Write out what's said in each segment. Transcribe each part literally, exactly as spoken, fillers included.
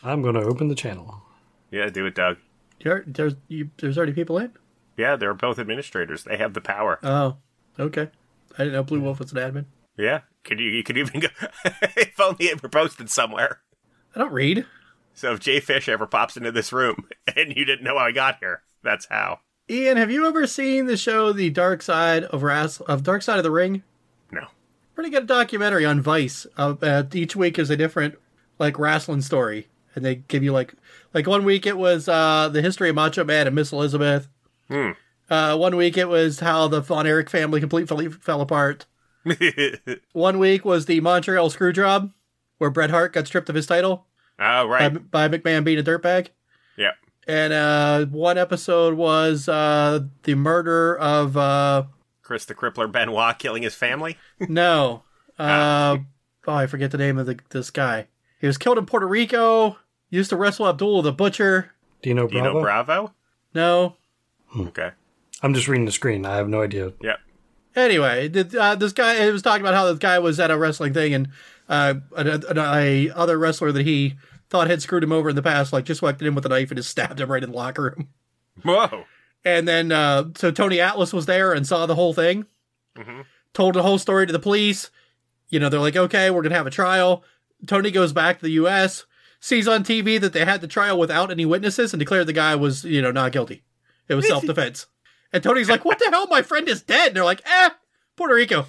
I'm going to open the channel. Yeah, do it, Doug. You're, there's you, there's already people in? Yeah, they're both administrators. They have the power. Oh, okay. I didn't know Blue Wolf was an admin. Yeah, could you? You could even go. If only it were posted somewhere. I don't read. So if Jay Fish ever pops into this room and you didn't know how he got here, that's how. Ian, have you ever seen the show The Dark Side of Ras- of Dark Side of the Ring? No. Pretty good documentary on Vice. Uh, uh, each week is a different like wrestling story, and they give you like like one week it was uh, the history of Macho Man and Miss Elizabeth. Hmm. Uh, one week it was how the Von Erich family completely fell apart. One week was the Montreal Screwjob, where Bret Hart got stripped of his title. Oh, right. By, by McMahon being a dirtbag. Yeah. And uh, one episode was uh, the murder of... Uh, Chris the Crippler Benoit killing his family? No. Uh, oh, I forget the name of the, this guy. He was killed in Puerto Rico. Used to wrestle Abdul the Butcher. Dino Bravo? Dino Bravo? No. Hmm. Okay. I'm just reading the screen. I have no idea. Yep. Anyway, uh, this guy, it was talking about how this guy was at a wrestling thing, and uh, a, a, a other wrestler that he thought had screwed him over in the past, like, just walked in with a knife and just stabbed him right in the locker room. Whoa. And then, uh, so Tony Atlas was there and saw the whole thing, Mm-hmm. told the whole story to the police. You know, they're like, okay, we're going to have a trial. Tony goes back to the U S, sees on T V that they had the trial without any witnesses, and declared the guy was, you know, not guilty. It was self-defense. And Tony's like, what the hell? My friend is dead. And they're like, eh, Puerto Rico.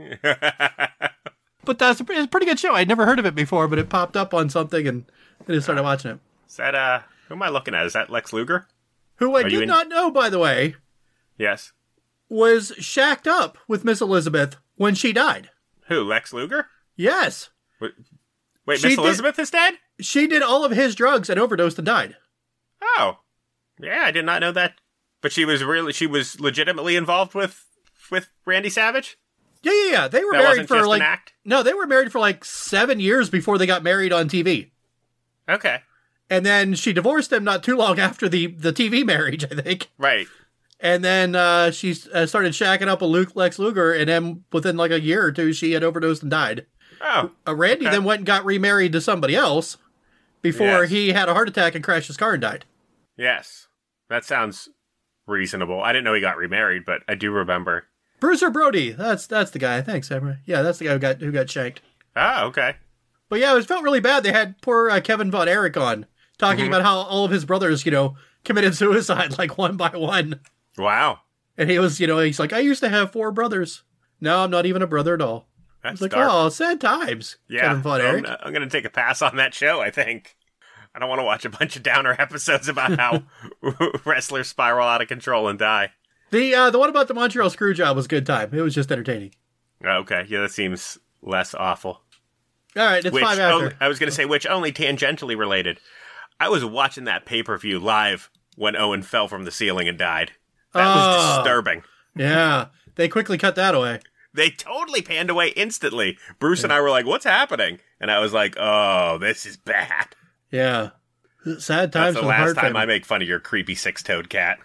But that's a, it's a pretty good show. I'd never heard of it before, but it popped up on something, and I just started watching it. Is that, uh, who am I looking at? Is that Lex Luger? Who I Are you did in- not know, by the way, Yes. was shacked up with Miss Elizabeth when she died. Who, Lex Luger? Yes. Wait, wait She Miss did- Elizabeth is dead? She did all of his drugs and overdosed and died. Oh. Yeah, I did not know that. But she was really, she was legitimately involved with, with Randy Savage? Yeah, yeah, yeah. They were That married wasn't for just like an act? no, they were married for like seven years before they got married on T V. Okay. And then she divorced him not too long after the, the T V marriage, I think. Right. And then uh, she uh, started shacking up with Luke Lex Luger, and then within like a year or two, she had overdosed and died. Oh. Uh, Randy okay. then went and got remarried to somebody else before Yes. he had a heart attack and crashed his car and died. Yes. That sounds reasonable. I didn't know he got remarried, but I do remember. Bruiser Brody, that's that's the guy. Thanks, Emma. Yeah, that's the guy who got who got shanked. Oh, okay. But yeah, it felt really bad. They had poor uh, Kevin Von Erich on talking Mm-hmm. about how all of his brothers, you know, committed suicide like one by one. Wow. And he was, you know, he's like, I used to have four brothers. Now I'm not even a brother at all. That's It's like, dark. oh, sad times. Yeah. Kevin Von I'm, Erich. I'm going to take a pass on that show, I think. I don't want to watch a bunch of downer episodes about how wrestlers spiral out of control and die. The uh, the one about the Montreal Screwjob was a good time. It was just entertaining. Okay. Yeah, that seems less awful. All right, it's Which five after. only, I was going to say, which only tangentially related. I was watching that pay-per-view live when Owen fell from the ceiling and died. That was Oh. disturbing. Yeah, they quickly cut that away. They totally panned away instantly. Bruce and I were like, what's happening? And I was like, oh, this is bad. Yeah. Sad That's times the for the last Hart time family. I make fun of your creepy six-toed cat.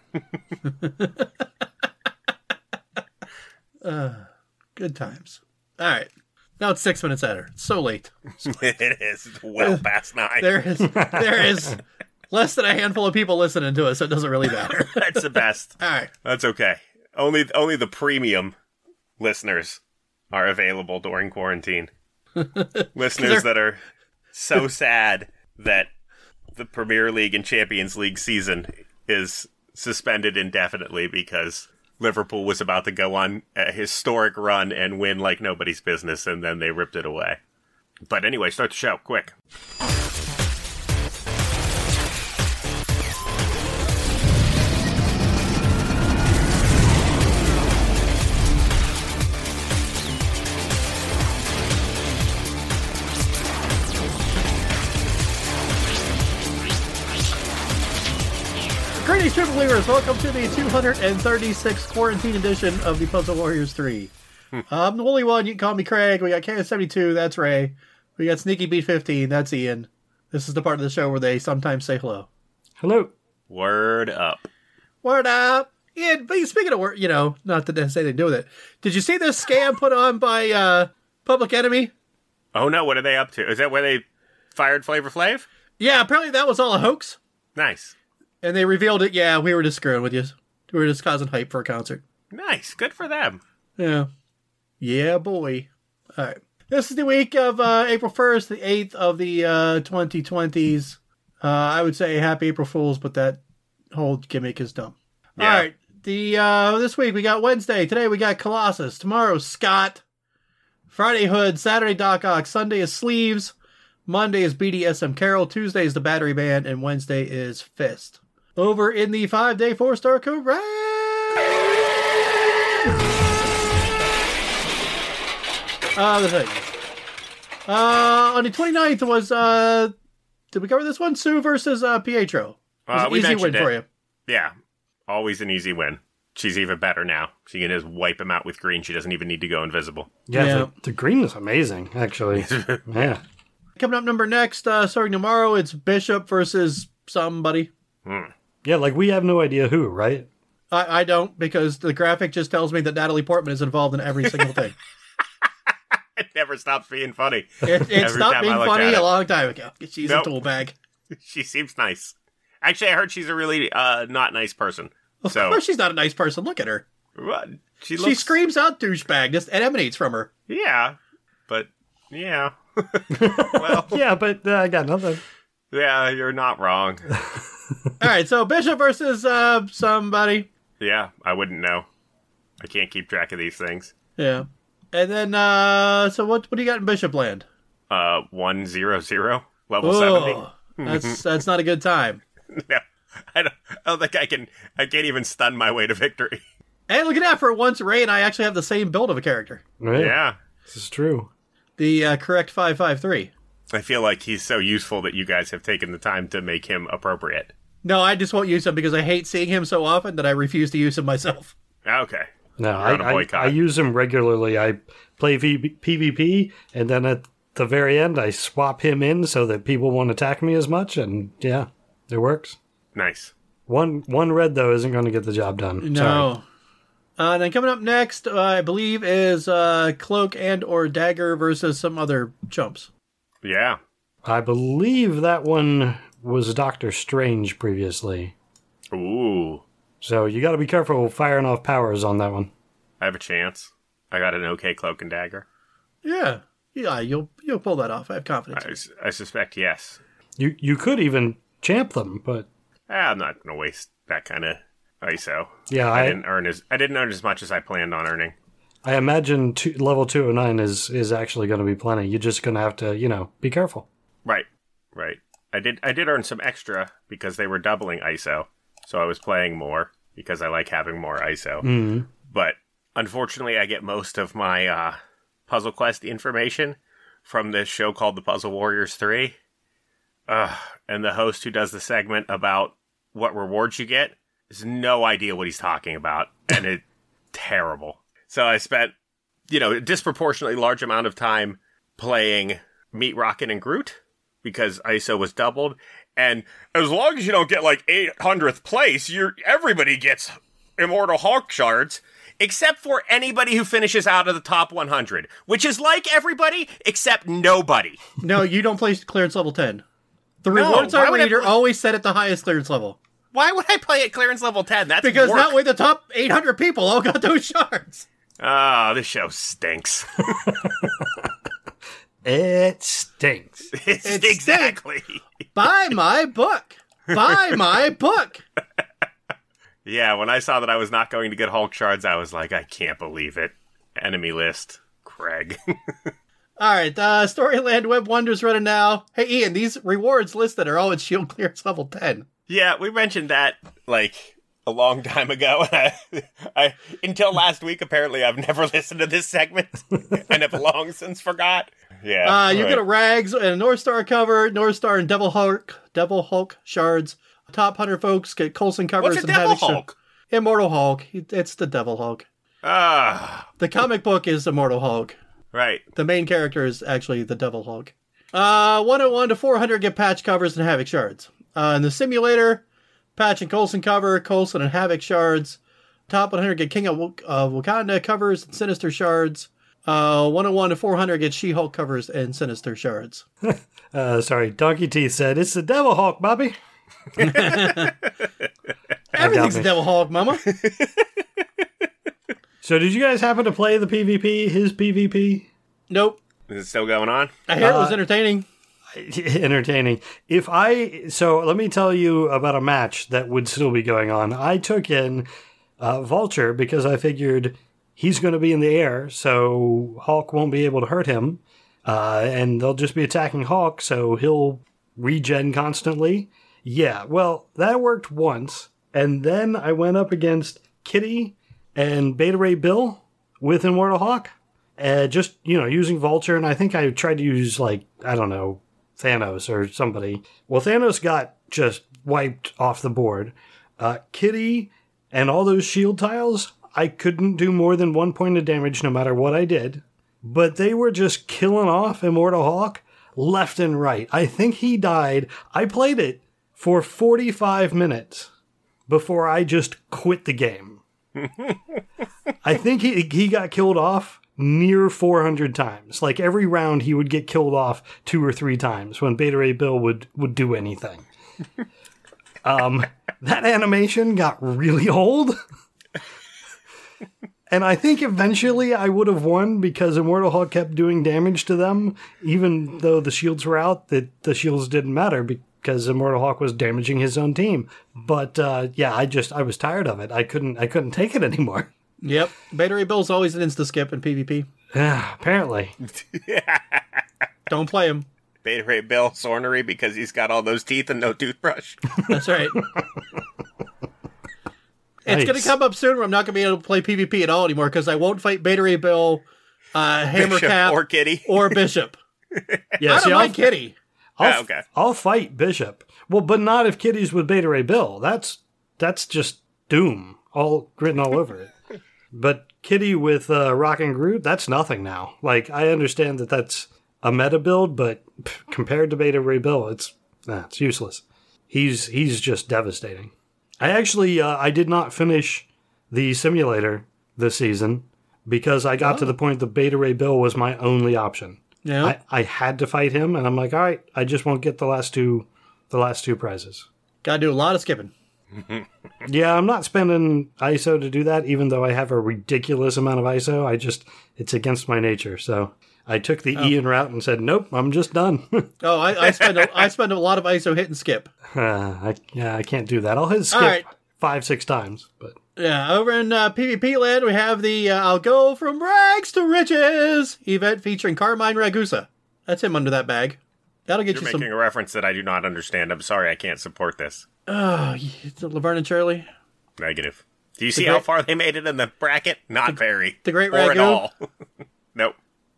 Uh, good times. All right. Now it's six minutes later. It's so late. It is. It's well past nine. There is there is less than a handful of people listening to us, so it doesn't really matter. That's the best. All right. That's okay. Only only the premium listeners are available during quarantine. Listeners that are so sad that the Premier League and Champions League season is suspended indefinitely because Liverpool was about to go on a historic run and win like nobody's business, and then they ripped it away. But anyway, start the show, quick. Greetings, Triple Believers. Welcome to the two hundred thirty-sixth quarantine edition of the Puzzle Warriors three. I'm the only one. You can call me Craig. We got K S seventy-two. That's Ray. We got Sneaky Beat fifteen. That's Ian. This is the part of the show where they sometimes say hello. Hello. Word up. Word up. Ian, but speaking of word, you know, not that has anything to do with it. Did you see this scam put on by uh, Public Enemy? Oh no, what are they up to? Is that where they fired Flavor Flav? Yeah, apparently that was all a hoax. Nice. And they revealed it. Yeah, we were just screwing with you. We were just causing hype for a concert. Nice. Good for them. Yeah. Yeah, boy. All right. This is the week of uh, April first, the eighth of the uh, twenty twenties. Uh, I would say happy April Fools, but that whole gimmick is dumb. Yeah. All right. The uh, this week we got Wednesday. Today we got Colossus. Tomorrow, Scott. Friday, Hood. Saturday, Doc Ock. Sunday is Sleeves. Monday is B D S M Carol. Tuesday is the Battery Band. And Wednesday is Fist. Over in the five-day four-star correct. Uh, the thing. Uh, on the twenty-ninth was, uh, did we cover this one? Sue versus uh, Pietro. It was Uh, an we easy win mentioned it. for you. Yeah. Always an easy win. She's even better now. She can just wipe him out with green. She doesn't even need to go invisible. Yeah, Yeah. The, the green is amazing, actually. Yeah. Coming up number next, uh, starting tomorrow, it's Bishop versus somebody. Hmm. Yeah, like we have no idea who, right? I, I don't, because the graphic just tells me that Natalie Portman is involved in every single thing. It never stops being funny. It, it Every stopped time I being look funny at a it. long time ago. She's Nope. a tool bag. She seems nice. Actually, I heard she's a really uh, not nice person. Of so course she's not a nice person. Look at her. What? She She looks. screams out douchebag. Just, it emanates from her. Yeah, but yeah. Well, Yeah, but uh, I got nothing. yeah, you're not wrong. All right, so Bishop versus uh, somebody. Yeah, I wouldn't know. I can't keep track of these things. Yeah. And then, uh, so what What do you got in Bishop Land? Uh, one zero zero level seventy. Oh, that's, that's not a good time. No, I don't. I don't think I can. I can't even stun my way to victory. And look at that, for once, Ray and I actually have the same build of a character. Right? Yeah, This is true. The uh, correct five five three. I feel like he's so useful that you guys have taken the time to make him appropriate. No, I just won't use him because I hate seeing him so often that I refuse to use him myself. Okay. No, You're on a I, I, boycott. I use him regularly. I play v- PvP, and then at the very end, I swap him in so that people won't attack me as much, and yeah, it works. Nice. One one red, though, isn't going to get the job done. Sorry. No. Uh, and then coming up next, uh, I believe, is uh, Cloak and or Dagger versus some other chumps. Yeah. I believe that one was Doctor Strange previously. Ooh. So you got to be careful firing off powers on that one. I have a chance. I got an okay cloak and dagger. Yeah. Yeah, you'll you'll pull that off. I have confidence. I, s- I suspect yes. You you could even champ them, but Ah, I'm not going to waste that kind of I S O. yeah, I I didn't earn as I didn't earn as much as I planned on earning. I imagine two, level two oh nine is is actually going to be plenty. You're just going to have to, you know, be careful. Right, right. I did I did earn some extra because they were doubling I S O, so I was playing more because I like having more I S O. Mm. But unfortunately, I get most of my uh, Puzzle Quest information from this show called The Puzzle Warriors three. Uh, and the host who does the segment about what rewards you get has no idea what he's talking about, and it's terrible. So I spent, you know, a disproportionately large amount of time playing Meat Rocket and Groot because I S O was doubled. And as long as you don't get like eight hundredth place, you're everybody gets Immortal Hulk shards, except for anybody who finishes out of the top one hundred, which is like everybody except nobody. No, you don't play clearance level ten. The No, rewards why I would I read are play- always set at the highest clearance level. Why would I play at clearance level ten? That's Because work. that way the top eight hundred people all got those shards. Ah, this show stinks. It stinks. It's It exactly. Buy my book. Buy my book. Yeah, when I saw that I was not going to get Hulk shards, I was like, I can't believe it. Enemy list, Craig. All right, uh, Storyland Web Wonders running now. Hey, Ian, these rewards listed are all at shield clearance level ten. Yeah, we mentioned that like a long time ago. I, I until last week, apparently, I've never listened to this segment and have long since forgot. Yeah, Uh, you right. get a Rags and a North Star cover, North Star and Devil Hulk, Devil Hulk shards. Top one hundred folks get Coulson covers What's a and Devil Havoc sh- Hulk? Immortal Hulk. It's the Devil Hulk. Ah, The comic book is Immortal Hulk. right. The main character is actually the Devil Hulk. Uh, one oh one to four hundred get patch covers and Havoc shards. Uh, in the simulator, patch and Coulson cover, Coulson and Havoc shards. Top one hundred get King of Wak- uh, Wakanda covers and Sinister shards. Uh, one oh one to four hundred gets She-Hulk covers and Sinister shards. Uh, sorry, Donkey Teeth said, it's the Devil Hawk, Bobby. Everything's a Devil Hawk, mama. So did you guys happen to play the PvP, his PvP? Nope. Is it still going on? I hear Uh, it was entertaining. Entertaining. If I, so let me tell you about a match that would still be going on. I took in uh, Vulture because I figured he's going to be in the air, so Hulk won't be able to hurt him. Uh, and they'll just be attacking Hulk, so he'll regen constantly. Yeah, well, that worked once. And then I went up against Kitty and Beta Ray Bill with Immortal Hawk. Uh, just, you know, using Vulture. And I think I tried to use, like, I don't know, Thanos or somebody. Well, Thanos got just wiped off the board. Uh, Kitty and all those shield tiles, I couldn't do more than one point of damage no matter what I did. But they were just killing off Immortal Hawk left and right. I think he died. I played it for forty-five minutes before I just quit the game. I think he he got killed off near four hundred times. Like every round he would get killed off two or three times when Beta Ray Bill would, would do anything. um, that animation got really old. And I think eventually I would have won because Immortal Hulk kept doing damage to them, even though the shields were out, that the shields didn't matter because Immortal Hulk was damaging his own team. But uh, yeah, I just I was tired of it. I couldn't I couldn't take it anymore. Yep. Beta Ray Bill's always an insta-skip in PvP. Yeah, apparently. Don't play him. Beta Ray Bill, ornery because he's got all those teeth and no toothbrush. That's right. It's Nice. going to come up soon where I'm not going to be able to play PvP at all anymore because I won't fight Beta Ray Bill, uh, Hammer Bishop Cap, or Kitty. or Bishop. Yeah, I see, don't I'll, like Kitty. I'll, Ah, okay. I'll fight Bishop. Well, but not if Kitty's with Beta Ray Bill. That's that's just doom all written all over it. But Kitty with uh, Rock and Groot, that's nothing now. Like, I understand that that's a meta build, but pff, compared to Beta Ray Bill, it's nah, it's useless. He's he's just devastating. I actually uh, I did not finish the simulator this season because I got Oh. to the point that Beta Ray Bill was my only option. Yeah. I, I had to fight him, and I'm like, all right, I just won't get the last two, the last two prizes. Got to do a lot of skipping. Yeah, I'm not spending I S O to do that, even though I have a ridiculous amount of I S O. I just, it's against my nature. So I took the Ian route and said, nope, I'm just done. Oh, I, I spend a, I spend a lot of I S O hit and skip. uh, I, yeah, I can't do that. I'll hit skip All right. five, six times, but Yeah, over in uh, PvP land, we have the uh, I'll Go From Rags to Riches event featuring Carmine Ragusa. That's him under that bag. That'll get You're you making some... a reference that I do not understand. I'm sorry, I can't support this. Oh, it's Laverne and Shirley. Negative. Do you see great- how far they made it in the bracket? Not very. the Great Or at Ragu? all. Nope.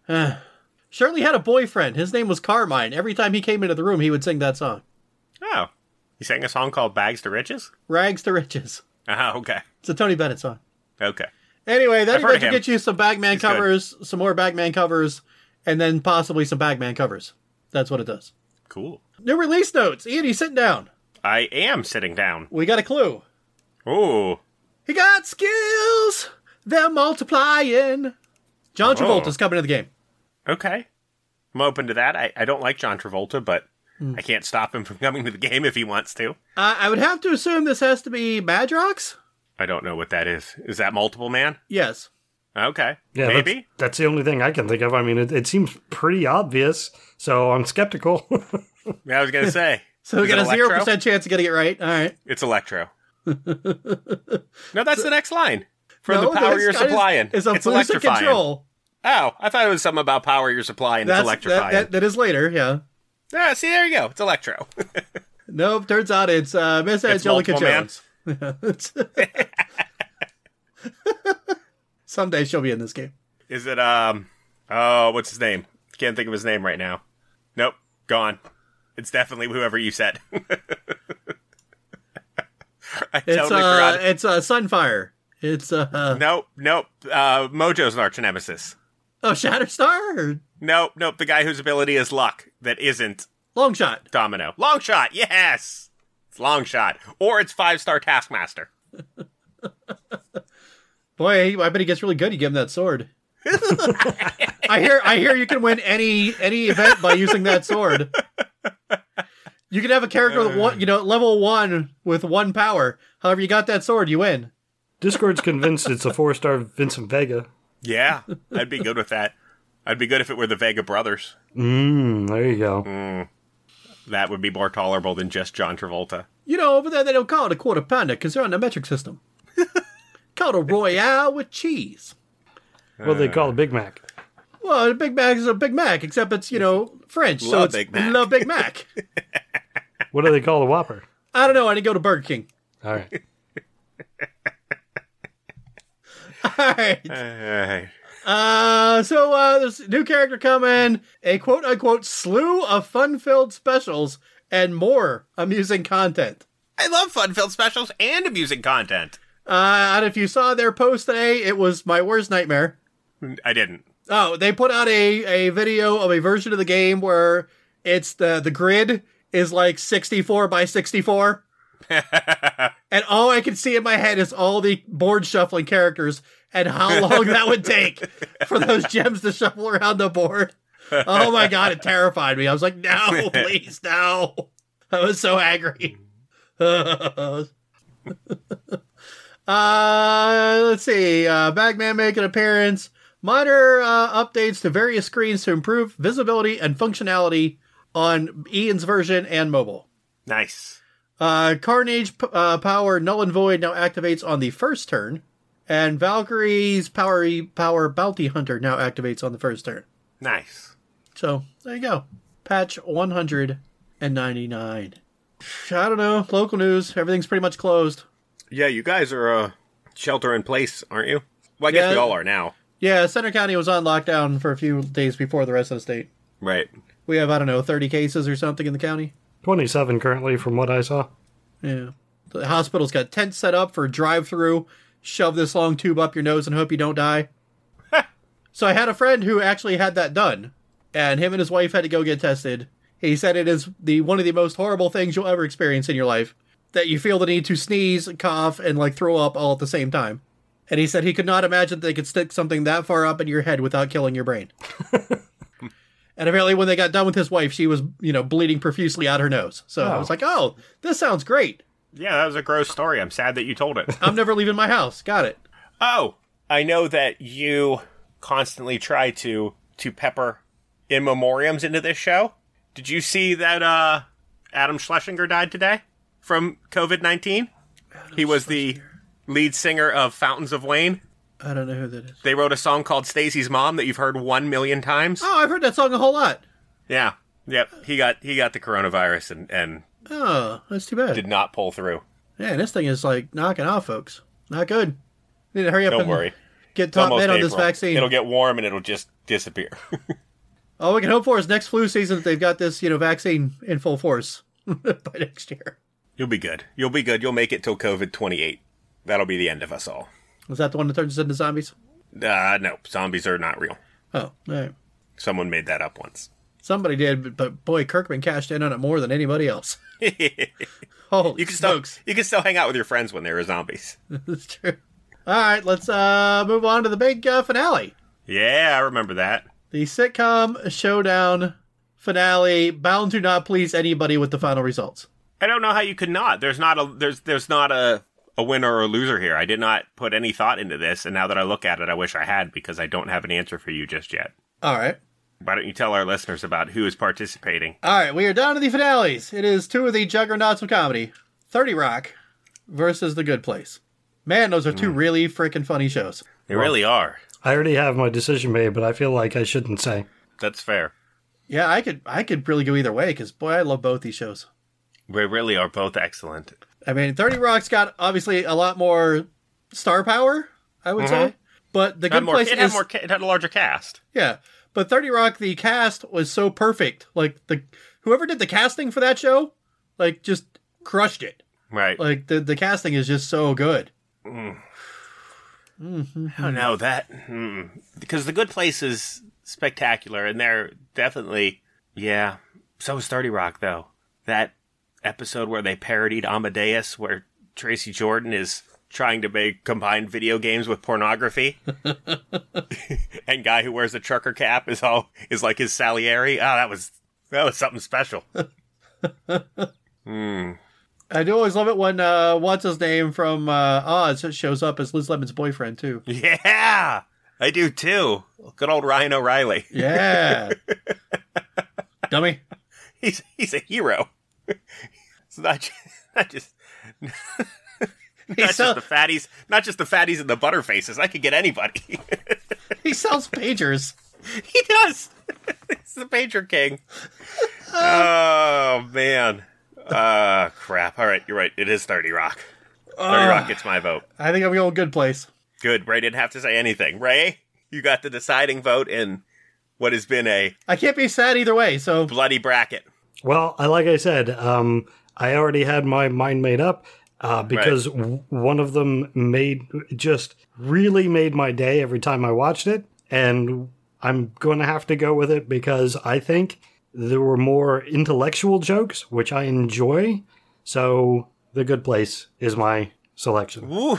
Shirley had a boyfriend. His name was Carmine. Every time he came into the room, he would sing that song. Oh. You sang a song called Bags to Riches? Rags to Riches. Ah, okay. It's a Tony Bennett song. Okay. Anyway, that I've heard of event will him. get you some Bagman He's good. covers, some more Bagman covers, and then possibly some Bagman covers. That's what it does. Cool. New release notes. Ian, he's sitting down. I am sitting down. We got a clue. Ooh. He got skills. They're multiplying. John Oh. Travolta's coming to the game. Okay. I'm open to that. I, I don't like John Travolta, but Hmm. I can't stop him from coming to the game if he wants to. Uh, I would have to assume this has to be Madrox? I don't know what that is. Is that Multiple Man? Yes. Okay. yeah, Maybe. That's, that's the only thing I can think of. I mean, it, it seems pretty obvious, so I'm skeptical. Yeah, I was going to say. So we Is got it a zero Electro? percent chance of getting it right. All right. It's Electro. No, that's the next line. For No, the power this you're guy is- supplying. Is a it's boost of electrifying. control. Oh, I thought it was something about power you're supplying. That's, It's electrifying. that, that, that is later, yeah. Ah, see, there you go. It's Electro. Nope, turns out it's uh, Miss It's Angelica Multiple Man. Jones. It's- Someday she'll be in this game. Is it, um, oh, what's his name? Can't think of his name right now. Nope, gone. It's definitely whoever you said. I It's totally uh, forgot. it's uh, Sunfire. It's uh, Nope, nope. Uh, Mojo's an arch nemesis. oh Shatterstar or Nope, nope. The guy whose ability is luck that isn't Longshot. Domino. Long shot, yes! It's long shot. Or it's five star Taskmaster. Boy, I bet he gets really good. You give him that sword. I hear I hear you can win any any event by using that sword. You can have a character with one, you know, level one with one power. However, you got that sword, you win. Discord's convinced it's a four-star Vincent Vega. Yeah, I'd be good with that. I'd be good if it were the Vega brothers. Mmm, there you go. Mm, that would be more tolerable than just John Travolta. You know, over there they don't call it a quarter pounder because they're on the metric system. Called a Royale with cheese. What they call a Big Mac. Well, a Big Mac is a Big Mac, except it's, you know, French. Love so it's Big Mac. Love Big Mac. What do they call a Whopper? I don't know. I didn't go to Burger King. All right. All right. Hey. Uh, so uh, there's a new character coming, a quote-unquote slew of fun-filled specials, and more amusing content. I love fun-filled specials and amusing content. Uh, and if you saw their post today, it was my worst nightmare. I didn't. Oh, they put out a, a video of a version of the game where it's the, the grid is like sixty-four by sixty-four. And all I can see in my head is all the board shuffling characters and how long that would take for those gems to shuffle around the board. Oh my god, it terrified me. I was like, no, please, no. I was so angry. uh, let's see. Uh, Bagman make an appearance. Minor uh, updates to various screens to improve visibility and functionality on Ian's version and mobile. Nice. Uh, Carnage p- uh, power Null and Void now activates on the first turn. And Valkyrie's power power Bounty Hunter now activates on the first turn. Nice. So, there you go. Patch one hundred ninety-nine. I don't know. Local news. Everything's pretty much closed. Yeah, you guys are uh, shelter in place, aren't you? Well, I guess Yeah. we all are now. Yeah, Center County was on lockdown for a few days before the rest of the state. Right. We have, I don't know, thirty cases or something in the county. twenty-seven currently from what I saw. Yeah. The hospital's got tents set up for drive-through. Shove this long tube up your nose and hope you don't die. So I had a friend who actually had that done. And him and his wife had to go get tested. He said it is the one of the most horrible things you'll ever experience in your life. That you feel the need to sneeze, cough, and like throw up all at the same time. And he said he could not imagine that they could stick something that far up in your head without killing your brain. And apparently when they got done with his wife, she was, you know, bleeding profusely out her nose. So Oh. I was like, oh, this sounds great. Yeah, that was a gross story. I'm sad that you told it. I'm never leaving my house. Got it. Oh, I know that you constantly try to to pepper in memoriams into this show. Did you see that uh, Adam Schlesinger died today from covid nineteen? He was the lead singer of Fountains of Wayne. I don't know who that is. They wrote a song called Stacy's Mom that you've heard one million times. Oh, I've heard that song a whole lot. Yeah. Yep. He got he got the coronavirus and, and Oh, that's too bad. did not pull through. Yeah, this thing is like knocking off, folks. Not good. Need to hurry up Don't and worry. get It's top almost men on this April. vaccine. It'll get warm and it'll just disappear. All we can hope for is next flu season that they've got this, you know, vaccine in full force by next year. You'll be good. You'll be good. You'll make it till COVID twenty-eight. That'll be the end of us all. Was that the one that turns us into zombies? Uh, no, zombies are not real. Oh, all right. Someone made that up once. Somebody did, but, but boy, Kirkman cashed in on it more than anybody else. Holy You can still smokes. you can still hang out with your friends when they were zombies. That's true. All right, let's uh, move on to the big uh, finale. Yeah, I remember that. The sitcom showdown finale, bound to not please anybody with the final results. I don't know how you could not. There's not a there's there's not a a winner or a loser here. I did not put any thought into this, and now that I look at it, I wish I had because I don't have an answer for you just yet. All right. Why don't you tell our listeners about who is participating? All right, we are down to the finales. It is two of the juggernauts of comedy, thirty Rock versus The Good Place. Man, those are two really freaking funny shows. They really are. I already have my decision made, but I feel like I shouldn't say. That's fair. Yeah, I could I could really go either way because, boy, I love both these shows. We really are both excellent. I mean, thirty Rock's got obviously a lot more star power, I would say. But The It had Good more, Place it is... had more. ca- It had a larger cast. Yeah, but thirty Rock, the cast was so perfect. Like, the whoever did the casting for that show, like, just crushed it. Right. Like, the, the casting is just so good. Mm-hmm. I don't know that mm, because The Good Place is spectacular, and they're definitely yeah. So is thirty Rock though. That episode where they parodied Amadeus, where Tracy Jordan is trying to make combine video games with pornography. And guy who wears a trucker cap is all is like his Salieri. Oh, that was that was something special. Hmm. I do always love it when uh, what's his name from uh, Oz shows up as Liz Lemon's boyfriend too. Yeah, I do too. Good old Ryan O'Reilly. Yeah, dummy. He's he's a hero. It's not just, not just not sell- just the fatties, not just the fatties and the butterfaces. I could get anybody. He sells pagers. He does. He's the pager king. Oh man. Uh crap. All right, you're right. It is thirty Rock. thirty Rock gets my vote. I think I'm going good place. Good. Ray didn't have to say anything. Ray, you got the deciding vote in what has been a I can't be sad either way. So bloody bracket. Well, I, like I said, um, I already had my mind made up uh, because Right. w- one of them made just really made my day every time I watched it, and I'm going to have to go with it because I think there were more intellectual jokes, which I enjoy. So, The Good Place is my selection. Ooh.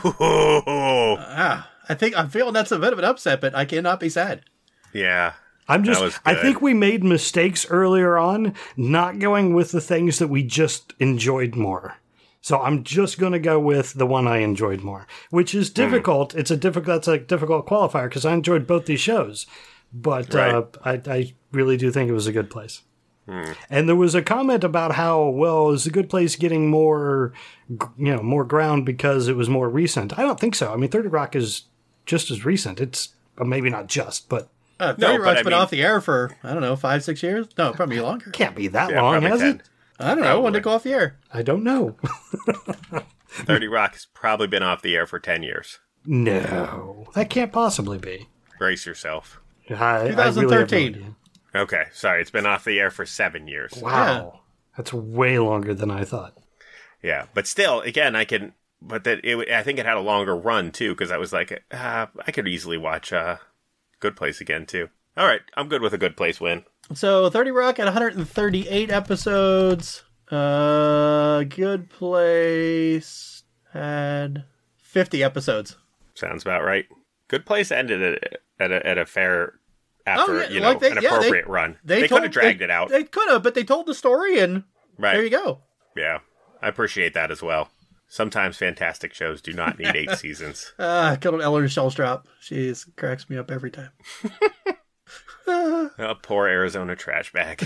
ah, I think I'm feeling that's a bit of an upset, but I cannot be sad. Yeah. I'm That was just, I good. think we made mistakes earlier on, not going with the things that we just enjoyed more. So I'm just going to go with the one I enjoyed more, which is difficult. It's a difficult, that's a difficult qualifier because I enjoyed both these shows, but Right. uh, I, I really do think it was a good place. And there was a comment about how, well, is The Good Place getting more, g- you know, more ground because it was more recent? I don't think so. I mean, thirty Rock is just as recent. It's uh, maybe not just, but Uh, No, thirty but Rock's I been mean- off the air for, I don't know, five, six years? No, probably longer. can't be that Yeah, long, probably has ten. it? I don't know. When did it go off the air? I don't know. thirty Rock has probably been off the air for ten years. No, that can't possibly be. Brace yourself. I, I really have no twenty thirteen. idea. Okay, sorry, it's been off the air for seven years. Wow, that's way longer than I thought. Yeah, but still, again, I can. But that it, I think it had a longer run too, because I was like, uh, I could easily watch uh, Good Place again too. All right, I'm good with a Good Place win. So thirty Rock had one hundred thirty-eight episodes. Uh, Good Place had fifty episodes. Sounds about right. Good Place ended at, at, a, at a fair after Oh, yeah, you know like they- an yeah, they- appropriate run. They, told- could have dragged they- it out, They could have, but they told the story, and right? there you go. Yeah, I appreciate that as well. Sometimes fantastic shows do not need eight seasons. Ah, good old Ellen Shellstrop. She cracks me up every time. Oh, poor Arizona trash bag.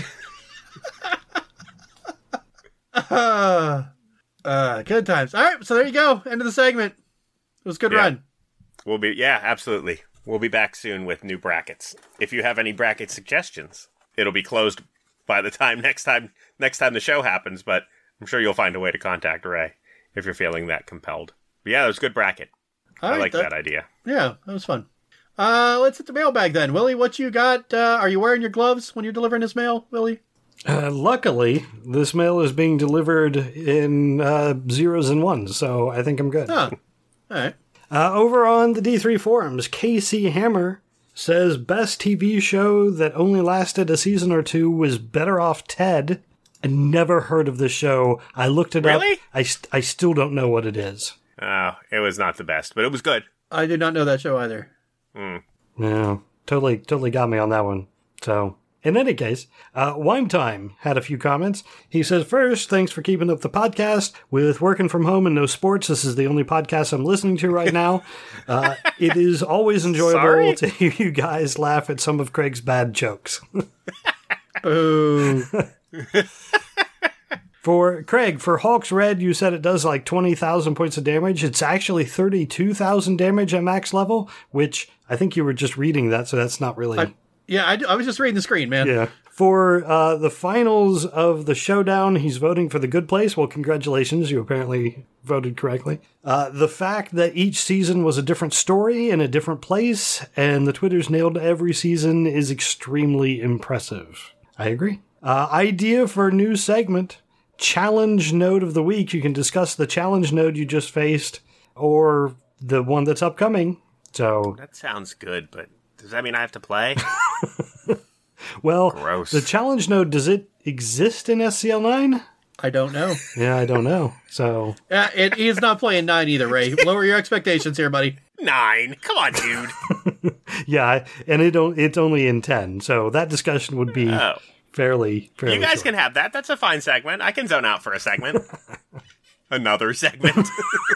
uh, uh, good times. All right, so there you go. End of the segment. It was a good Yeah. run. We'll be yeah, absolutely. We'll be back soon with new brackets. If you have any bracket suggestions, it'll be closed by the time next time next time the show happens, but I'm sure you'll find a way to contact Ray if you're feeling that compelled. But yeah, that was a good bracket. All I right, like that- that idea. Yeah, that was fun. Uh, let's hit the mailbag then. Willie, what you got? Uh, are you wearing your gloves when you're delivering this mail, Willie? Uh, luckily, this mail is being delivered in uh, zeros and ones, so I think I'm good. Oh, all right. Uh, over on the D three forums, K C Hammer says best T V show that only lasted a season or two was Better Off Ted. I never heard of this show. I looked it Really? up. I, st- I still don't know what it is. Oh, it was not the best, but it was good. I did not know that show either. Yeah, totally, totally got me on that one. So, in any case, uh, Wime Time had a few comments. He says, first, thanks for keeping up the podcast. With working from home and no sports, this is the only podcast I'm listening to right now. Uh, it is always enjoyable Sorry? to hear you guys laugh at some of Craig's bad jokes. Boo. For Craig, for Hawk's Red, you said it does like twenty thousand points of damage. It's actually thirty-two thousand damage at max level, which I think you were just reading that, so that's not really... I, yeah, I, I was just reading the screen, man. Yeah. For uh, the finals of the showdown, he's voting for The Good Place. Well, congratulations. You apparently voted correctly. Uh, the fact that each season was a different story in a different place, and the Twitters nailed every season is extremely impressive. I agree. Uh, idea for a new segment. Challenge node of the week. You can discuss the challenge node you just faced or the one that's upcoming. So, That sounds good, but does that mean I have to play? well, Gross. the challenge node, does it exist in S C L nine? I don't know. Yeah, I don't know. So Yeah, it, he's not playing nine either, Ray. Lower your expectations here, buddy. Nine. Come on, dude. yeah, and it don't, it's only in ten. So that discussion would be Oh. fairly, fairly You guys short. can have that. That's a fine segment. I can zone out for a segment. Another segment.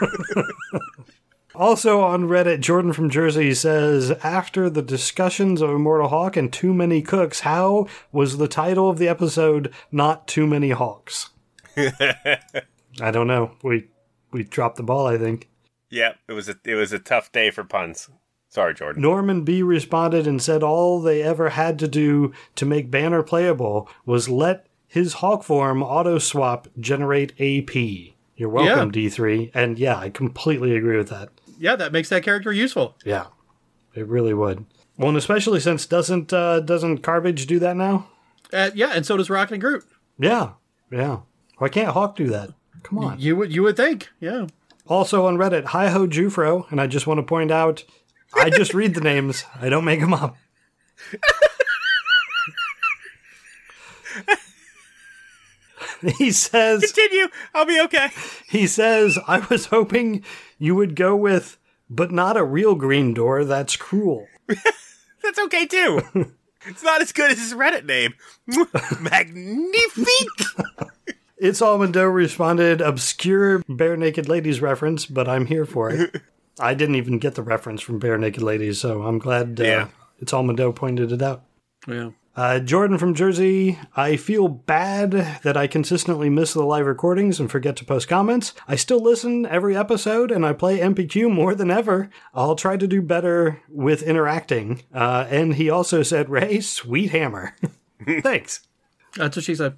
Also on Reddit, Jordan from Jersey says, after the discussions of Immortal Hawk and Too Many Cooks, how was the title of the episode not Too Many Hawks? I don't know. We we dropped the ball, I think. Yep, it was a it was a tough day for puns. Sorry, Jordan. Norman B responded and said all they ever had to do to make Banner playable was let his Hawk form auto swap generate A P. You're welcome, Yeah. D three. And yeah, I completely agree with that. Yeah, that makes that character useful. Yeah, it really would. Well, and especially since doesn't uh, doesn't Garbage do that now? Uh, yeah, and so does Rocket and Groot. Yeah, yeah. Why can't Hawk do that? Come on. You would you would think, yeah. Also on Reddit, hi ho Jufro, and I just want to point out, I just read the names. I don't make them up. He says, Continue. I'll be okay. he says, I was hoping you would go with, but not a real green door. That's cruel. That's okay too. It's not as good as his Reddit name. Magnifique. It's Almond-Doe responded, obscure Bare Naked Ladies reference, but I'm here for it. I didn't even get the reference from Bare Naked Ladies, so I'm glad uh, Yeah. It's Almond-Doe pointed it out. Yeah. Uh, Jordan from Jersey, I feel bad that I consistently miss the live recordings and forget to post comments. I still listen every episode and I play M P Q more than ever. I'll try to do better with interacting. Uh, and he also said, Ray, sweet hammer. Thanks. That's what she said.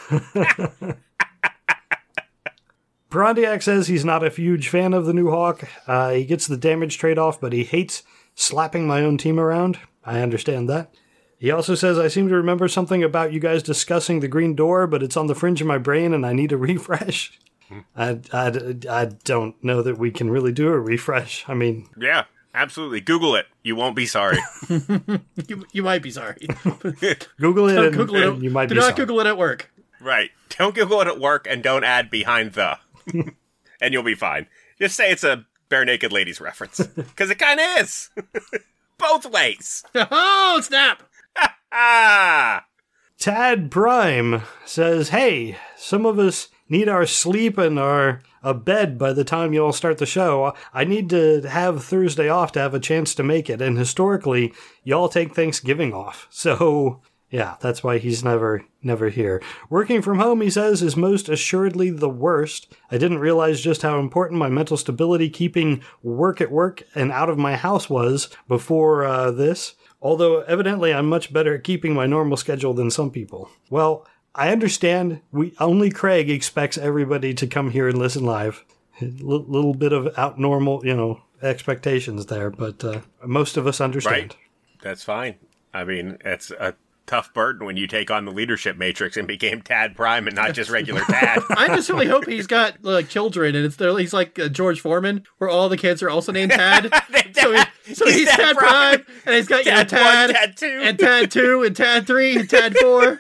Perandiak says he's not a huge fan of the new Hawk. Uh, he gets the damage trade-off, but he hates slapping my own team around. I understand that. He also says, I seem to remember something about you guys discussing the green door, but it's on the fringe of my brain and I need a refresh. I, I, I don't know that we can really do a refresh. I mean... Yeah, absolutely. Google it. You won't be sorry. You, you might be sorry. Google it, Don't and, Google it. and you might Do be not sorry. Google it at work. Right. Don't Google it at work and don't add behind the. And you'll be fine. Just say it's a Bare Naked Ladies reference. Because it kind of is. Both ways. Oh, snap! Ah! Tad Prime says, hey, some of us need our sleep and our a bed by the time you all start the show. I need to have Thursday off to have a chance to make it. And historically, y'all take Thanksgiving off. So, yeah, that's why he's never, never here. Working from home, he says, is most assuredly the worst. I didn't realize just how important my mental stability keeping work at work and out of my house was before uh, this. Although, evidently, I'm much better at keeping my normal schedule than some people. Well, I understand. We only Craig expects everybody to come here and listen live. A L- little bit of out normal, you know, expectations there, but uh, most of us understand. Right. That's fine. I mean, it's a tough burden when you take on the leadership matrix and became Tad Prime and not just regular Tad. I just really hope he's got like children, and it's he's like uh, George Foreman, where all the kids are also named Tad. so he, so he's, He's Tad, Tad Prime, Prime. and he's got you know, Tad Tad, one, Tad two. and Tad two, and Tad three, and Tad four.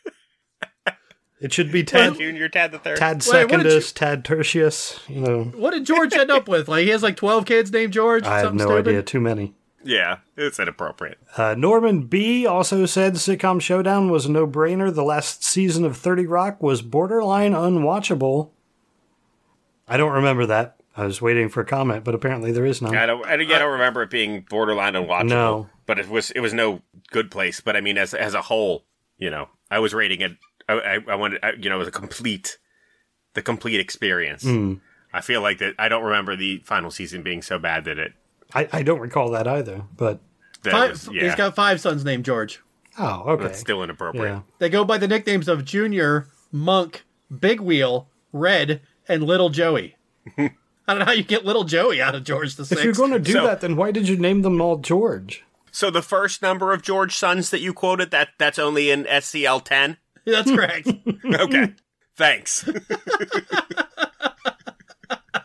It should be Tad, Tad Junior, Tad the Third. Tad Wait, what did Secondus, Tad Tertius, you know. What did George end up with? Like he has like twelve kids named George. I have something no stupid? idea. Too many. Yeah, it's inappropriate. Uh, Norman B. also said Sitcom Showdown was a no-brainer. The last season of thirty Rock was borderline unwatchable. I don't remember that. I was waiting for a comment, but apparently there is none. I don't. I, I don't remember it being borderline unwatchable. No. But it was. It was no good place. But I mean, as as a whole, you know, I was rating it. I I, I wanted. I, you know, it was a complete, the complete experience. Mm. I feel like that. I don't remember the final season being so bad that it. I, I don't recall that either, but... That Five, was, yeah, He's got five sons named George. Oh, okay. that's still inappropriate. Yeah. They go by the nicknames of Junior, Monk, Big Wheel, Red, and Little Joey. I don't know how you get Little Joey out of George the If Sixth. you're going to do So- that, then why did you name them all George? So the first number of George sons that you quoted, that that's only in S C L ten. That's correct. Okay, thanks.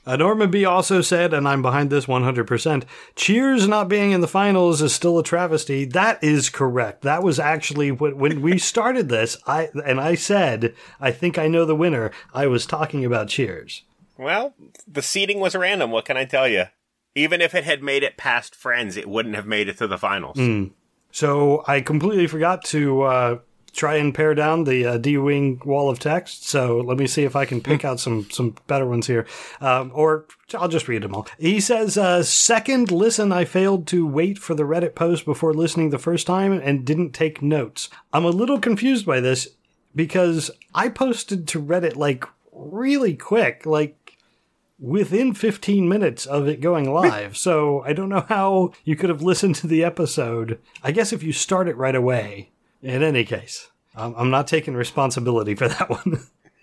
Uh, Norman B. also said, and I'm behind this one hundred percent, Cheers not being in the finals is still a travesty. That is correct. That was actually what, when we started this, I and I said, I think I know the winner. I was talking about Cheers. Well, the seeding was random. What can I tell you? Even if it had made it past Friends, it wouldn't have made it to the finals. Mm. So I completely forgot to uh, try and pare down the uh, D-Wing wall of text. So let me see if I can pick out some, some better ones here. Um, or I'll just read them all. He says, uh, second listen, I failed to wait for the Reddit post before listening the first time and didn't take notes. I'm a little confused by this because I posted to Reddit like really quick, like within fifteen minutes of it going live. So I don't know how you could have listened to the episode. I guess if you start it right away. In any case, um, I'm not taking responsibility for that one.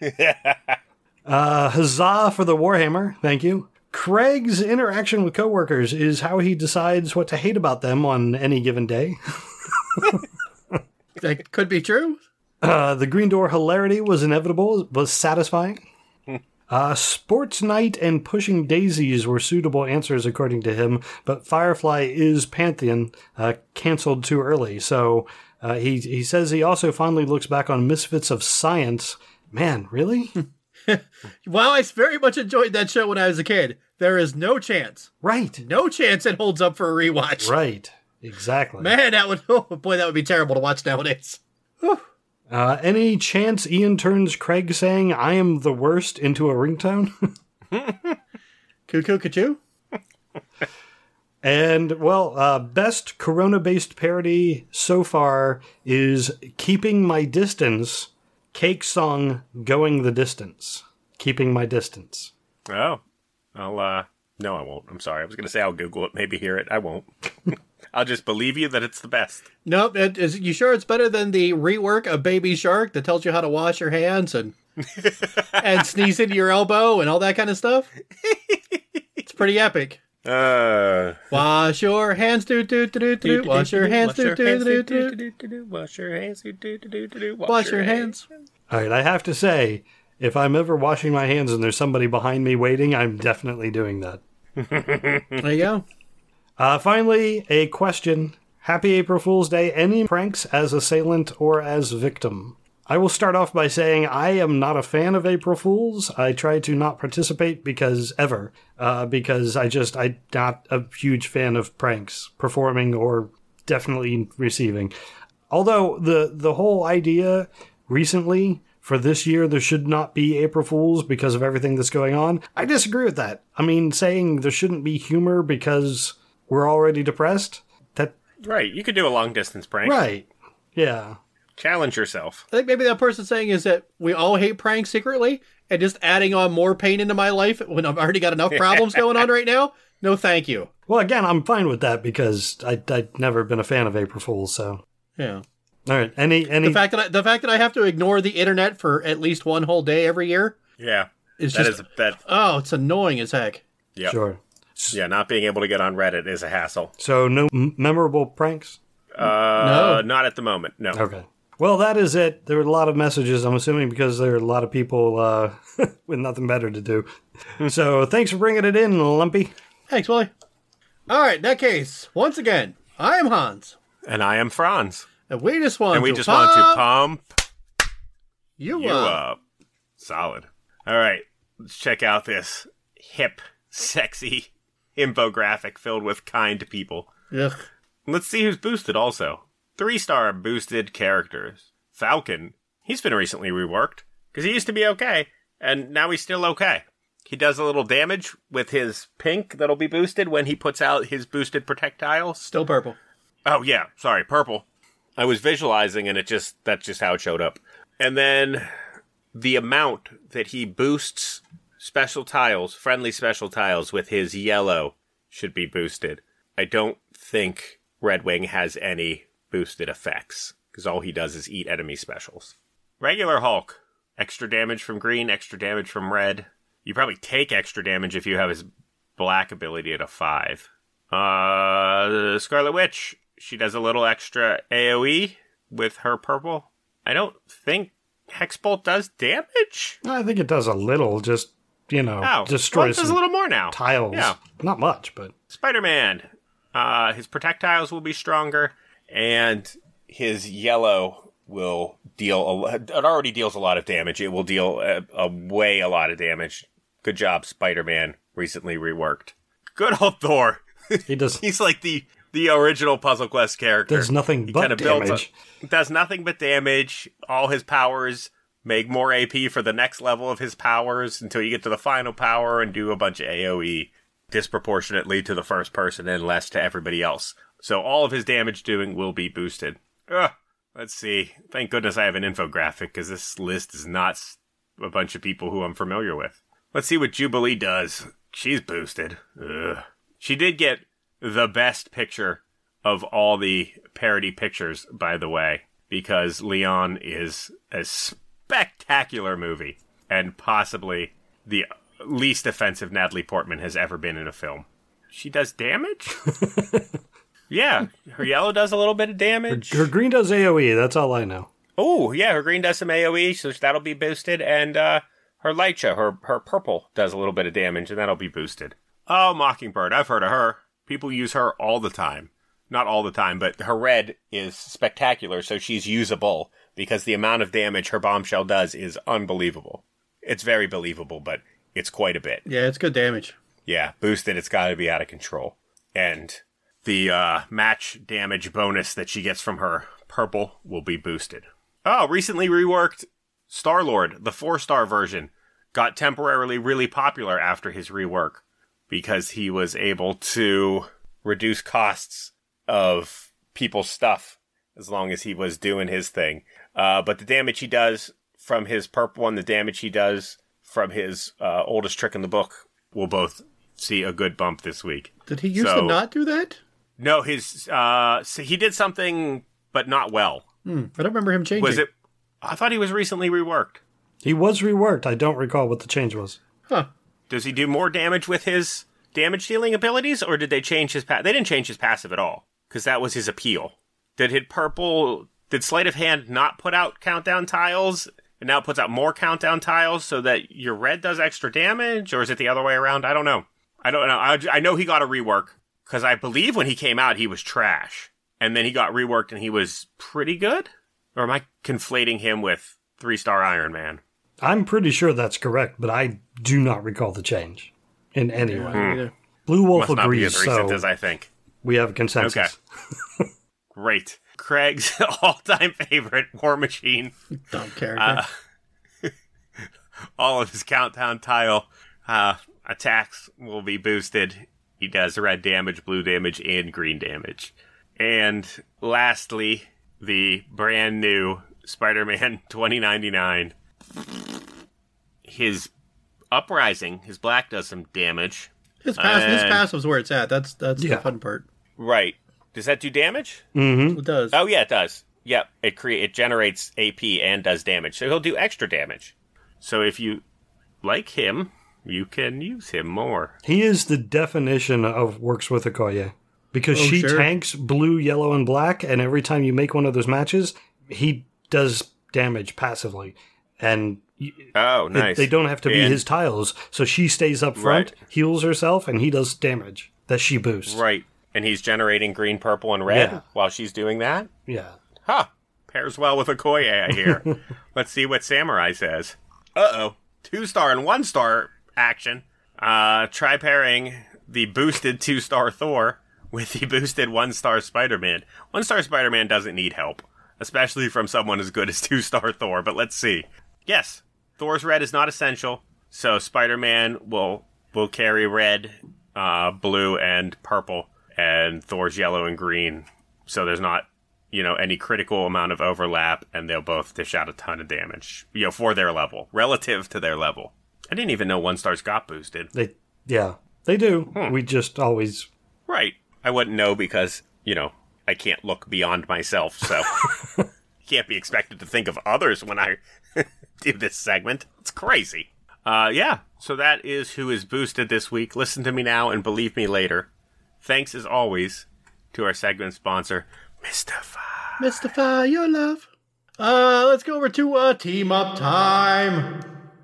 uh, huzzah for the Warhammer. Thank you. Craig's interaction with coworkers is how he decides what to hate about them on any given day. That could be true. Uh, the Green Door hilarity was inevitable, was satisfying. Uh, Sports Night and Pushing Daisies were suitable answers according to him, but Firefly is Pantheon, uh, canceled too early. So uh, he he says he also fondly looks back on Misfits of Science. Man, really? Well, I very much enjoyed that show when I was a kid. There is no chance. Right. No chance it holds up for a rewatch. Right. Exactly. Man, that would, oh boy, that would be terrible to watch nowadays. Whew. Uh, any chance Ian turns Craig saying, I am the worst into a ringtone? Cuckoo, cuckoo. And, well, uh, best Corona-based parody so far is Keeping My Distance, Cake Song, Going the Distance. Keeping My Distance. Oh. I'll, uh, no, I won't. I'm sorry. I was going to say I'll Google it, maybe hear it. I won't. I'll just believe you that it's the best. Nope. It, is, you sure it's better than the rework of Baby Shark that tells you how to wash your hands and and sneeze into your elbow and all that kind of stuff? It's pretty epic. Uh, wash your hands, do do do do do. Wash your hands, do do do do do. Wash your hands, do do do do. Wash your hands. All right, I have to say, if I'm ever washing my hands and there's somebody behind me waiting, I'm definitely doing that. There you go. Uh, finally, a question. Happy April Fool's Day. Any pranks as assailant or as victim? I will start off by saying I am not a fan of April Fools. I try to not participate because ever, uh, because I just, I'm not a huge fan of pranks, performing or definitely receiving. Although the, the whole idea recently for this year, there should not be April Fools because of everything that's going on. I disagree with that. I mean, saying there shouldn't be humor because we're already depressed. That Right. You could do a long distance prank. Right. Yeah. Challenge yourself. I think maybe that person's saying is that we all hate pranks secretly and just adding on more pain into my life when I've already got enough problems going on right now. No, thank you. Well, again, I'm fine with that because I, I've never been a fan of April Fools, so. Yeah. All right. Any, any. The fact that I, the fact that I have to ignore the internet for at least one whole day every year. Yeah. Is that just, is that. Oh, it's annoying as heck. Yeah. Sure. Yeah, not being able to get on Reddit is a hassle. So no m- memorable pranks? Uh, No. Not at the moment, no. Okay. Well, that is it. There were a lot of messages, I'm assuming, because there are a lot of people uh, with nothing better to do. So thanks for bringing it in, Lumpy. Thanks, Willie. All right, in that case, once again, I am Hans. And I am Franz. And we just want And we to just pump want to pump you, you up. up. Solid. All right, let's check out this hip, sexy infographic filled with kind people. Ugh. Let's see who's boosted also. Three-star boosted characters. Falcon. He's been recently reworked, because he used to be okay, and now he's still okay. He does a little damage with his pink that'll be boosted when he puts out his boosted projectiles. Still purple. Oh, yeah. Sorry, purple. I was visualizing, and it just that's just how it showed up. And then the amount that he boosts special tiles, friendly special tiles, with his yellow should be boosted. I don't think Red Wing has any boosted effects, because all he does is eat enemy specials. Regular Hulk. Extra damage from green, extra damage from red. You probably take extra damage if you have his black ability at a five. Uh, Scarlet Witch. She does a little extra AoE with her purple. I don't think Hexbolt does damage. I think it does a little, just, you know, Oh, destroy well, some there's a little more now. tiles. Yeah. Not much, but Spider-Man. Uh, his projectiles will be stronger, and his yellow will deal. A, it already deals a lot of damage. It will deal a, a way a lot of damage. Good job, Spider-Man. Recently reworked. Good old Thor. he does. He's like the the original Puzzle Quest character. Does nothing he but kinda built damage. A, does nothing but damage. All his powers make more A P for the next level of his powers until you get to the final power and do a bunch of A O E. Disproportionately to the first person and less to everybody else. So all of his damage doing will be boosted. Ugh, let's see. Thank goodness I have an infographic, because this list is not a bunch of people who I'm familiar with. Let's see what Jubilee does. She's boosted. Ugh. She did get the best picture of all the parody pictures, by the way, because Leon is a spectacular movie, and possibly the least offensive Natalie Portman has ever been in a film. She does damage? Yeah, her yellow does a little bit of damage. Her, her green does A O E, that's all I know. Oh, yeah, her green does some A O E, so that'll be boosted, and uh, her Lycha, her, her purple, does a little bit of damage, and that'll be boosted. Oh, Mockingbird, I've heard of her. People use her all the time. Not all the time, but her red is spectacular, so she's usable, because the amount of damage her bombshell does is unbelievable. It's very believable, but it's quite a bit. Yeah, it's good damage. Yeah, boosted, it's got to be out of control. And the uh, match damage bonus that she gets from her purple will be boosted. Oh, recently reworked Star-Lord, the four-star version, got temporarily really popular after his rework because he was able to reduce costs of people's stuff as long as he was doing his thing. Uh, but the damage he does from his purple and the damage he does from his uh, oldest trick in the book will both see a good bump this week. Did he used So- to not do that? No, his uh, so he did something, but not well. Hmm, I don't remember him changing. Was it? I thought he was recently reworked. He was reworked. I don't recall what the change was. Huh. Does he do more damage with his damage dealing abilities, or did they change his? Pa- they didn't change his passive at all because that was his appeal. Did hit purple? Did sleight of hand not put out countdown tiles? And now it puts out more countdown tiles so that your red does extra damage, or is it the other way around? I don't know. I don't know. I, I know he got a rework, because I believe when he came out, he was trash. And then he got reworked and he was pretty good? Or am I conflating him with three-star Iron Man? I'm pretty sure that's correct, but I do not recall the change in any way. Yeah. Blue Wolf Must not be agrees, as recent so as I think. we have a consensus. Okay. Great. Craig's all-time favorite, War Machine. Dumb character. Uh, all of his countdown tile uh, attacks will be boosted. He does red damage, blue damage, and green damage. And lastly, the brand new Spider-Man twenty ninety-nine. His Uprising, his black does some damage. his pass, his and- passive's where it's at. That's that's Yeah. the fun part. Right. Does that do damage? Mm-hmm. It does. Oh yeah, it does. Yep, it cre- it generates A P and does damage, so he'll do extra damage. So if you like him, you can use him more. He is the definition of works with Okoye. Because Oh, she sure. tanks blue, yellow, and black, and every time you make one of those matches, he does damage passively. And y- Oh, it- nice. they don't have to be And- his tiles, so she stays up front, Right. heals herself, and he does damage that she boosts. Right, and he's generating green, purple, and red Yeah. while she's doing that. Yeah. Huh. Pairs well with Okoye, I hear. Let's see what Samurai says. Uh-oh. Two-star and one-star action. Uh, try pairing the boosted two-star Thor with the boosted one-star Spider-Man. One-star Spider-Man doesn't need help, especially from someone as good as two-star Thor, but let's see. Yes, Thor's red is not essential, so Spider-Man will will carry red, uh, blue, and purple, and Thor's yellow and green, so there's not, you know, any critical amount of overlap, and they'll both dish out a ton of damage, you know, for their level, relative to their level. I didn't even know one-stars got boosted. They, yeah, they do. Hmm. We just always... Right. I wouldn't know because, you know, I can't look beyond myself, so can't be expected to think of others when I do this segment. It's crazy. Uh, yeah, so that is who is boosted this week. Listen to me now and believe me later. Thanks, as always, to our segment sponsor, Mystify. Mystify your love. Uh, let's go over to uh, team up time.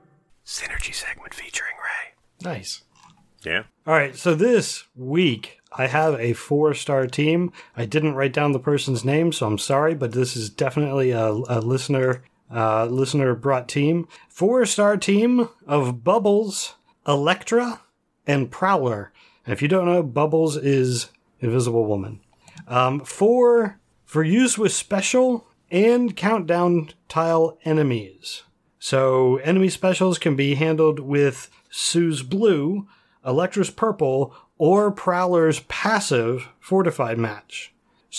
Synergy segment featuring Ray. Nice. Yeah. All right, so this week I have a four-star team. I didn't write down the person's name, so I'm sorry, but this is definitely a, a listener uh, listener brought team. Four-star team of Bubbles, Elektra, and Prowler. And if you don't know, Bubbles is Invisible Woman. Um, for for use with special and countdown tile enemies. So enemy specials can be handled with Sue's blue, Elektra's purple, or Prowler's passive fortified match.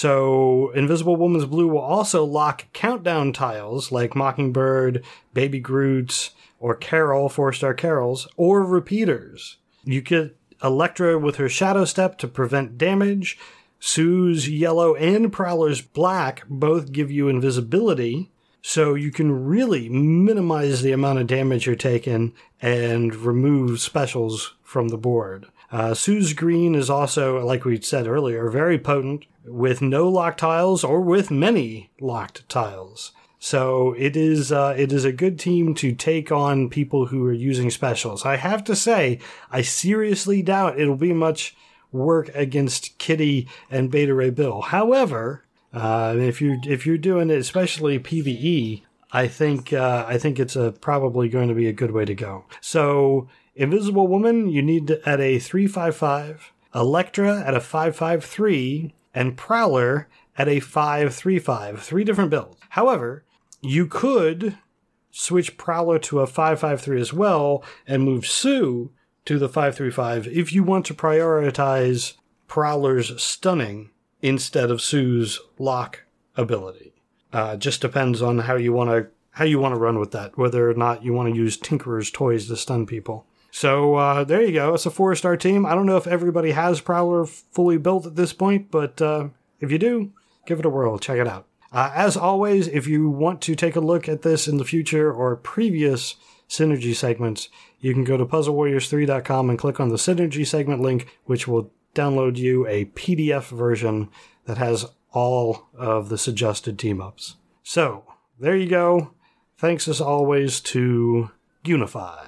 So Invisible Woman's blue will also lock countdown tiles like Mockingbird, Baby Groot's, or Carol, four-star Carol's, or repeaters. You get Elektra with her Shadow Step to prevent damage. Sue's yellow and Prowler's black both give you invisibility, so you can really minimize the amount of damage you're taking and remove specials from the board. Uh, Sue's green is also, like we said earlier, very potent with no locked tiles or with many locked tiles. So it is uh, it is a good team to take on people who are using specials. I have to say, I seriously doubt it'll be much work against Kitty and Beta Ray Bill. However, uh, if you if you're doing it, especially PvE, I think uh, I think it's a, probably going to be a good way to go. So Invisible Woman, you need to, at a three five five, Elektra at a five five three, and Prowler at a five three five. Three different builds. However, you could switch Prowler to a five five three as well and move Sue to the five three five if you want to prioritize Prowler's stunning instead of Sue's lock ability. Uh, just depends on how you want to how you want to run with that, whether or not you want to use Tinkerer's toys to stun people. So uh, there you go. It's a four-star team. I don't know if everybody has Prowler fully built at this point, but uh, if you do, give it a whirl. Check it out. Uh, as always, if you want to take a look at this in the future or previous Synergy segments, you can go to puzzle warriors three dot com and click on the Synergy segment link, which will download you a P D F version that has all of the suggested team-ups. So, there you go. Thanks as always to Unify.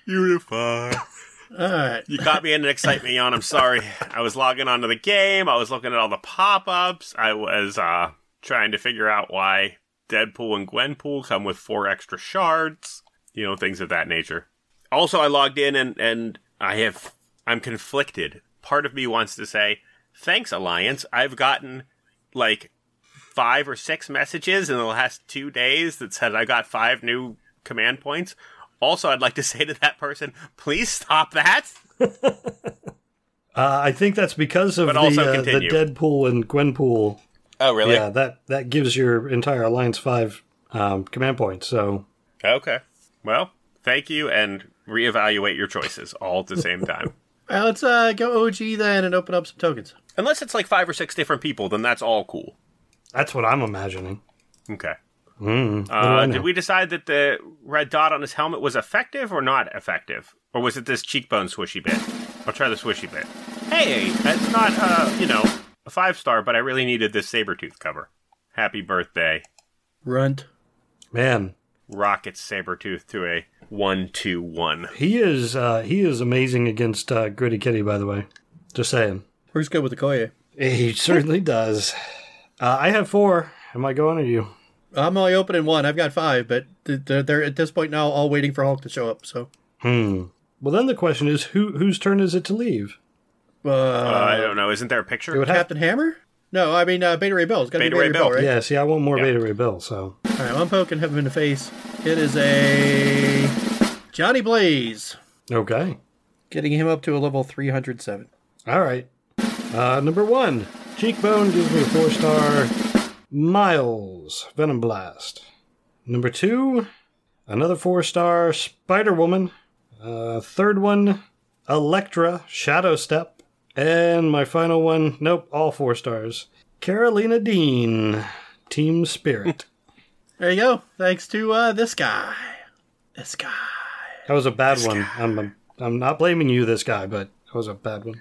Unify. Alright. You caught me in an excitement yawn. I'm sorry. I was logging onto the game. I was looking at all the pop-ups. I was uh, trying to figure out why Deadpool and Gwenpool come with four extra shards. You know, things of that nature. Also, I logged in and, and I have, I'm conflicted. Part of me wants to say, thanks, Alliance. I've gotten, like, five or six messages in the last two days that said I got five new command points. Also, I'd like to say to that person, please stop that. uh, I think that's because of But the, also uh, the Deadpool and Gwenpool. Oh, really? Yeah, that, that gives your entire Alliance five um, command points, so... Okay. Well, thank you, and reevaluate your choices all at the same time. Alright, let's uh, go O G then and open up some tokens. Unless it's like five or six different people, then that's all cool. That's what I'm imagining. Okay. Mm, what do Uh, I know? did we decide that the red dot on his helmet was effective or not effective? Or was it this cheekbone swishy bit? I'll try the swishy bit. Hey, it's not, uh, you know, a five star, but I really needed this Sabretooth cover. Happy birthday. Runt. Man, Rocket Sabretooth to a one two one. he is uh, he is amazing against uh, Gritty Kitty, by the way. Just saying. Who's good with the Koye? He certainly does. Uh, I have four. Am I going or you? I'm only opening one. I've got five, but they're, they're at this point now all waiting for Hulk to show up, so... Hmm. Well, then the question is, who whose turn is it to leave? Uh, Uh, I don't know. Isn't there a picture? It would have- Captain Hammer? No, I mean uh, Beta Ray Bill. It's got to be Beta Ray Beta Ray Bill, Bill. right? Yeah, see, I want more Yeah. Beta Ray Bill, so... All right, I'm poking him in the face. It is a Johnny Blaze, Okay. getting him up to a level three hundred seven. All right. Uh, number one, Cheekbone gives me a four-star Miles, Venom Blast. Number two, another four-star Spider-Woman. Uh, third one, Elektra, Shadow Step. And my final one, nope, all four stars. Carolina Dean, Team Spirit. There you go. Thanks to uh, this guy. This guy. That was a bad one. I'm, I'm not blaming you, this guy, but that was a bad one.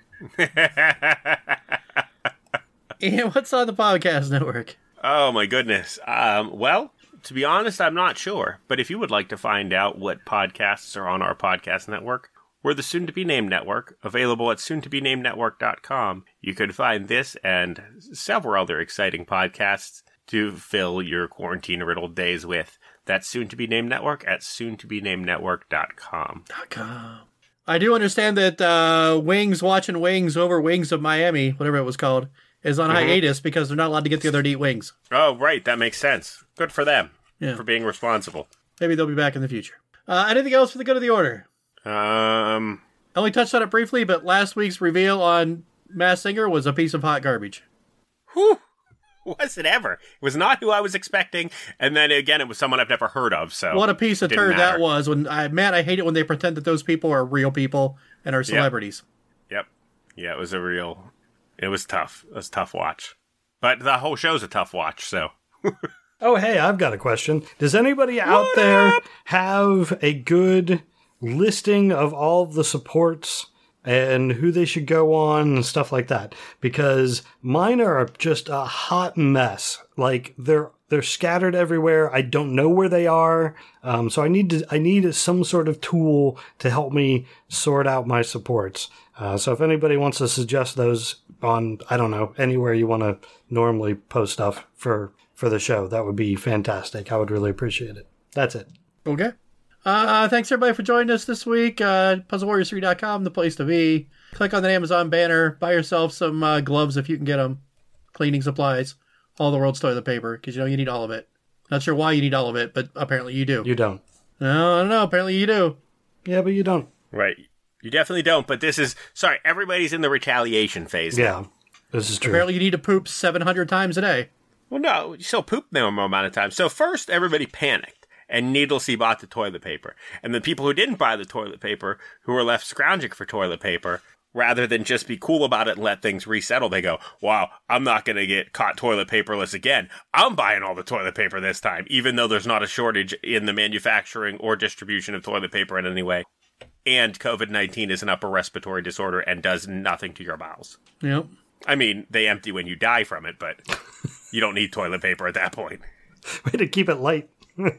And what's on the podcast network? Oh my goodness. Um, well, to be honest, I'm not sure. But if you would like to find out what podcasts are on our podcast network, we're the Soon to Be Named Network, available at soon to be named network dot com. You could find this and several other exciting podcasts to fill your quarantine-riddled days with. That's Soon to Be Named Network at soon to be named network dot com. .com. I do understand that uh, Wings Watching Wings over Wings of Miami, whatever it was called, is on mm-hmm. hiatus because they're not allowed to get together to eat wings. Oh, right. That makes sense. Good for them. Yeah. For being responsible. Maybe they'll be back in the future. Uh, anything else for the good of the order? Um, I only touched on it briefly, but last week's reveal on Masked Singer was a piece of hot garbage. Whew. Was it ever? It was not who I was expecting, and then again, it was someone I've never heard of. So what a piece of turd that was! When I man, I hate it when they pretend that those people are real people and are celebrities. Yep. yep. Yeah, it was a real. It was tough. It was a tough watch, but the whole show's a tough watch. So. Oh, hey, I've got a question. Does anybody out what there up? have a good listing of all of the supports and who they should go on and stuff like that? Because mine are just a hot mess. Like they're they're scattered everywhere. I don't know where they are. Um, so I need to I need some sort of tool to help me sort out my supports. Uh, so if anybody wants to suggest those on, I don't know, anywhere you want to normally post stuff for for the show, that would be fantastic. I would really appreciate it. That's it. Okay. Uh, thanks everybody for joining us this week. Uh, puzzle warriors three dot com, the place to be. Click on the Amazon banner. Buy yourself some uh, gloves if you can get them. Cleaning supplies. All the world's toilet paper, because you know you need all of it. Not sure why you need all of it, but apparently you do. You don't. No, I don't know. Apparently you do. Yeah, but you don't. Right. You definitely don't, but this is... Sorry, everybody's in the retaliation phase now. Yeah, this is true. Apparently you need to poop seven hundred times a day. Well, no, you still poop no more amount of time. So first, everybody panicked and needlessly bought the toilet paper. And the people who didn't buy the toilet paper, who were left scrounging for toilet paper, rather than just be cool about it and let things resettle, they go, wow, I'm not going to get caught toilet paperless again. I'm buying all the toilet paper this time, even though there's not a shortage in the manufacturing or distribution of toilet paper in any way. And covid nineteen is an upper respiratory disorder and does nothing to your bowels. Yep. I mean, they empty when you die from it, but you don't need toilet paper at that point. Way to keep it light.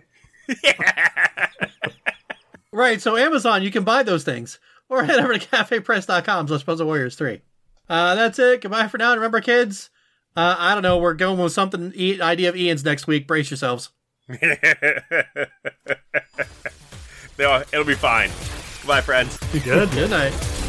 Yeah. Right, so Amazon, you can buy those things. Or head over to cafe press dot com slash puzzle warriors three. Uh, that's it. Goodbye for now. And remember, kids, uh, I don't know, we're going with something, e- idea of Ian's next week. Brace yourselves. No, it'll be fine. Goodbye, friends. Good. Good night.